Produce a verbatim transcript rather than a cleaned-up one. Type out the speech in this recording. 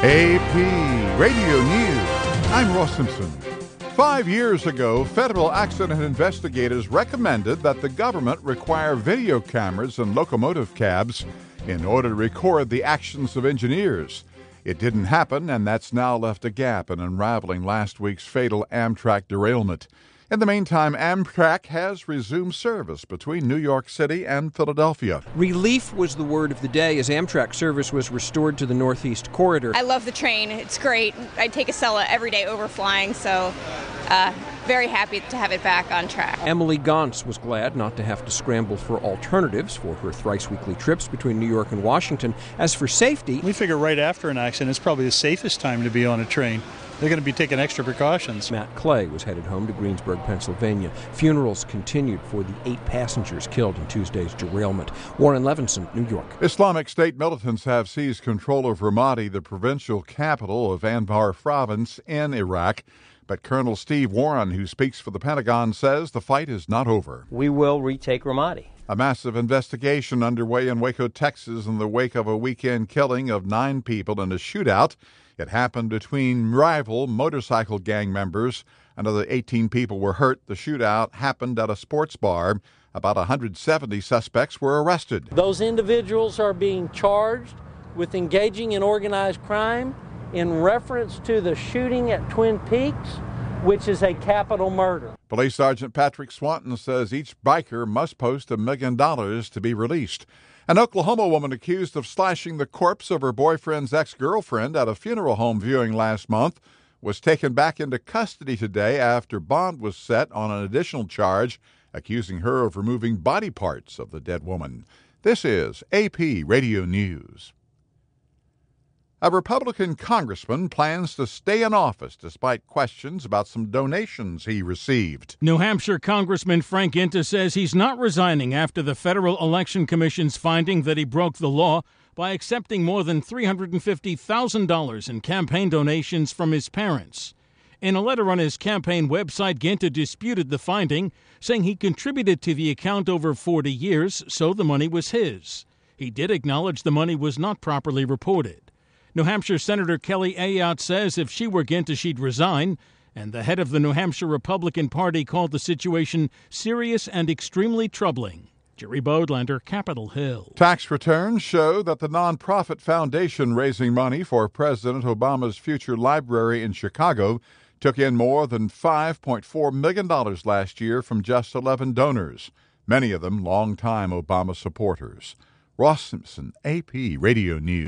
A P Radio News. I'm Ross Simpson. Five years ago, federal accident investigators recommended that the government require video cameras in locomotive cabs in order to record the actions of engineers. It didn't happen, and that's now left a gap in unraveling last week's fatal Amtrak derailment. In the meantime, Amtrak has resumed service between New York City and Philadelphia. Relief was the word of the day as Amtrak service was restored to the Northeast Corridor. I love the train. It's great. I take Acela every day overflying, so uh, very happy to have it back on track. Emily Gauntz was glad not to have to scramble for alternatives for her thrice-weekly trips between New York and Washington. As for safety, we figure right after an accident, it's probably the safest time to be on a train. They're going to be taking extra precautions. Matt Clay was headed home to Greensburg, Pennsylvania. Funerals continued for the eight passengers killed in Tuesday's derailment. Warren Levinson, New York. Islamic State militants have seized control of Ramadi, the provincial capital of Anbar province in Iraq. But Colonel Steve Warren, who speaks for the Pentagon, says the fight is not over. We will retake Ramadi. A massive investigation underway in Waco, Texas, in the wake of a weekend killing of nine people in a shootout. It happened between rival motorcycle gang members. Another eighteen people were hurt. The shootout happened at a sports bar. About one hundred seventy suspects were arrested. Those individuals are being charged with engaging in organized crime in reference to the shooting at Twin Peaks, which is a capital murder. Police Sergeant Patrick Swanton says each biker must post a million dollars to be released. An Oklahoma woman accused of slashing the corpse of her boyfriend's ex-girlfriend at a funeral home viewing last month was taken back into custody today after bond was set on an additional charge accusing her of removing body parts of the dead woman. This is A P Radio News. A Republican congressman plans to stay in office despite questions about some donations he received. New Hampshire Congressman Frank Ginta says he's not resigning after the Federal Election Commission's finding that he broke the law by accepting more than three hundred fifty thousand dollars in campaign donations from his parents. In a letter on his campaign website, Ginta disputed the finding, saying he contributed to the account over forty years, so the money was his. He did acknowledge the money was not properly reported. New Hampshire Senator Kelly Ayotte says if she were Ginta, she'd resign, and the head of the New Hampshire Republican Party called the situation serious and extremely troubling. Jerry Bodlander, Capitol Hill. Tax returns show that the nonprofit foundation raising money for President Obama's future library in Chicago took in more than five point four million dollars last year from just eleven donors, many of them longtime Obama supporters. Ross Simpson, A P Radio News.